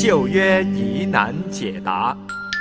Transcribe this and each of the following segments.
旧约疑难解答。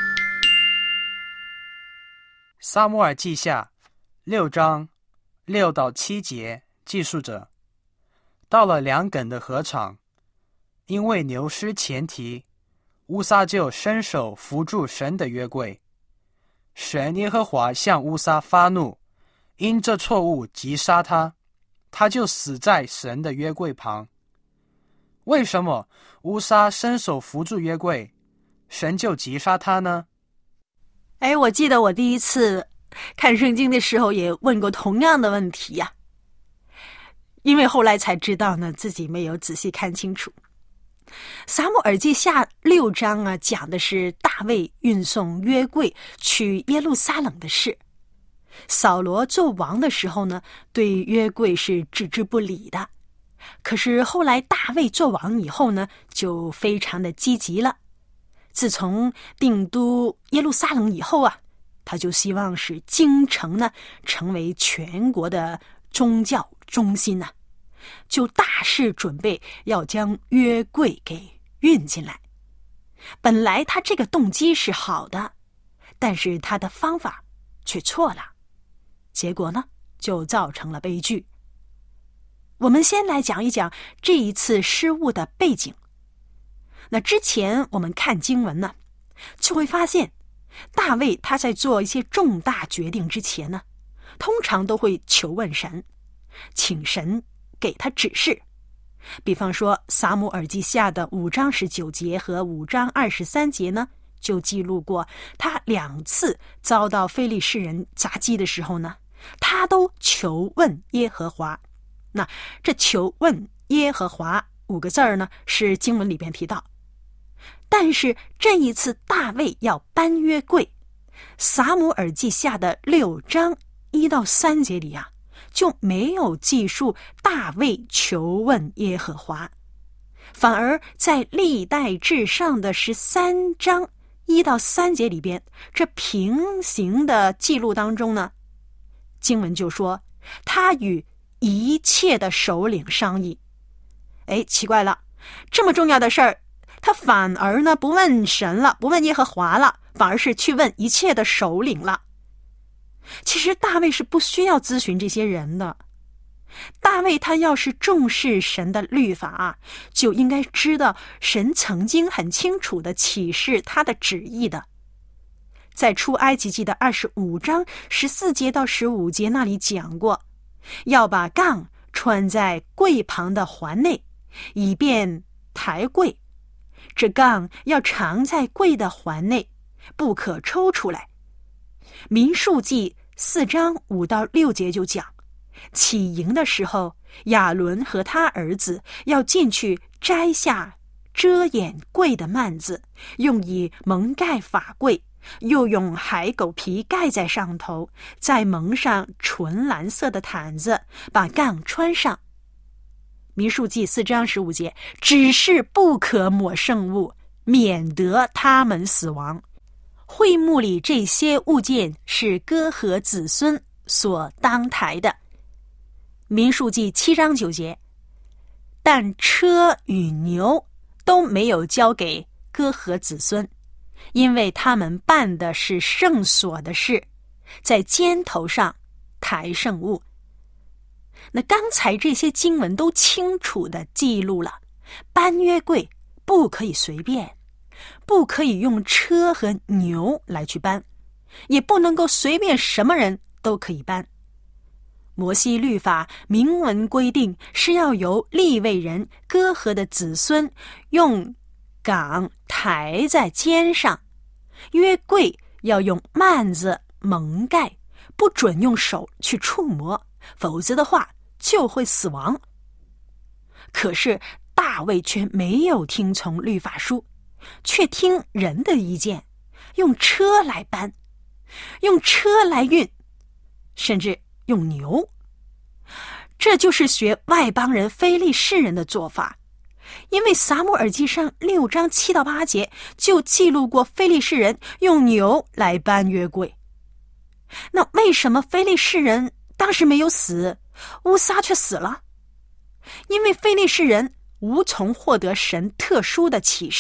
撒母耳记下6章6到7节记述着，到了两梗的禾场，因为牛失前蹄，乌撒就伸手扶住神的约柜。神耶和华向乌撒发怒，因这错误击杀他，他就死在神的约柜旁。为什么乌撒伸手扶住约柜，神就击杀他呢？ 我记得我第一次看圣经的时候也问过同样的问题呀，因为后来才知道呢，自己没有仔细看清楚。撒母耳记下6章啊，讲的是大卫运送约柜去耶路撒冷的事。扫罗做王的时候呢，对约柜是置之不理的。可是后来大卫做王以后呢，就非常的积极了。自从定都耶路撒冷以后啊，他就希望使京城呢成为全国的宗教中心啊，就大肆准备要将约柜给运进来。本来他这个动机是好的，但是他的方法却错了，结果呢就造成了悲剧。我们先来讲一讲这一次失误的背景。那之前我们看经文呢，就会发现大卫他在做一些重大决定之前呢，通常都会求问神，请神给他指示。比方说撒母耳记下的5章19节和5章23节呢，就记录过他2次遭到非利士人夹击的时候呢，他都求问耶和华。那这求问耶和华5个字呢，是经文里边提到。但是这一次大卫要搬约柜，撒母耳记下的6章1到3节里啊，就没有记述大卫求问耶和华，反而在历代志上的13章1到3节里边，这平行的记录当中呢，经文就说他与一切的首领商议。奇怪了，这么重要的事儿，他反而呢不问神了，不问耶和华了，反而是去问一切的首领了。其实大卫是不需要咨询这些人的。大卫他要是重视神的律法啊，就应该知道神曾经很清楚地启示他的旨意的。在出埃及记的25章14节到15节那里讲过，要把杠穿在柜旁的环内，以便抬柜。这杠要藏在柜的环内，不可抽出来。民数记4章5到6节就讲，起营的时候，亚伦和他儿子要进去摘下遮掩柜的幔子，用以蒙盖法柜，又用海狗皮盖在上头，再蒙上纯蓝色的毯子，把杠穿上。民数记4章15节，只是不可抹圣物，免得他们死亡。会幕里这些物件是哥和子孙所当抬的。民数记7章9节，但车与牛都没有交给哥和子孙，因为他们办的是圣所的事，在肩头上抬圣物。那刚才这些经文都清楚地记录了，搬约柜不可以随便，不可以用车和牛来去搬，也不能够随便什么人都可以搬。摩西律法明文规定是要由利未人哥和的子孙用杆抬在肩上，约柜要用幔子蒙盖，不准用手去触摸，否则的话就会死亡。可是大卫却没有听从律法书，却听人的意见，用车来搬，用车来运，甚至用牛。这就是学外邦人非利士人的做法。因为撒母耳记上6章7到8节就记录过非利士人用牛来搬约柜。那为什么非利士人当时没有死，乌撒却死了？因为非利士人无从获得神特殊的启示，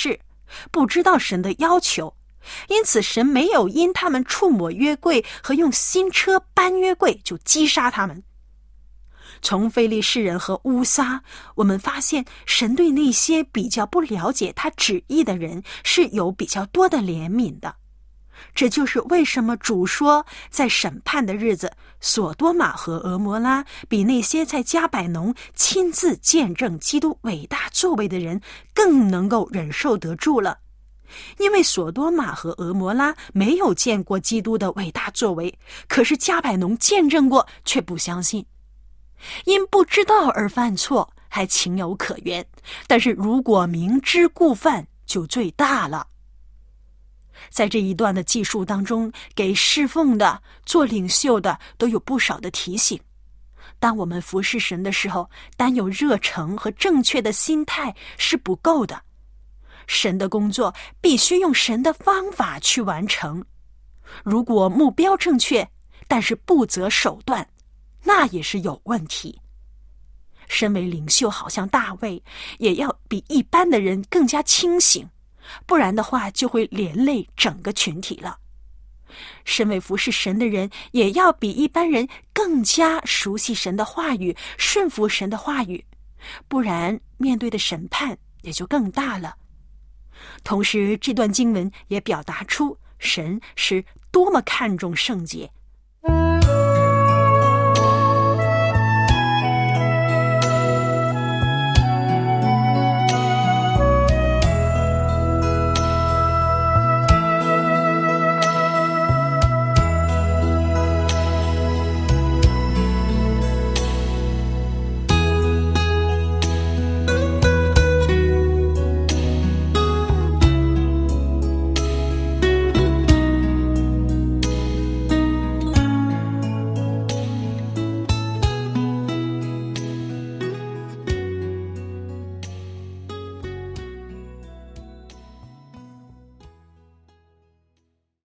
不知道神的要求，因此神没有因他们触摸约柜和用新车搬约柜就击杀他们。从非利士人和乌撒，我们发现神对那些比较不了解他旨意的人是有比较多的怜悯的。这就是为什么主说，在审判的日子，索多玛和俄摩拉比那些在加百农亲自见证基督伟大作为的人更能够忍受得住了。因为索多玛和俄摩拉没有见过基督的伟大作为，可是加百农见证过，却不相信。因不知道而犯错，还情有可原，但是如果明知故犯，就罪大了。在这一段的记述当中，给侍奉的、做领袖的都有不少的提醒。当我们服侍神的时候，单有热诚和正确的心态是不够的。神的工作必须用神的方法去完成。如果目标正确，但是不择手段，那也是有问题。身为领袖，好像大卫，也要比一般的人更加清醒，不然的话就会连累整个群体了。身为服侍神的人，也要比一般人更加熟悉神的话语，顺服神的话语，不然面对的审判也就更大了。同时，这段经文也表达出神是多么看重圣洁，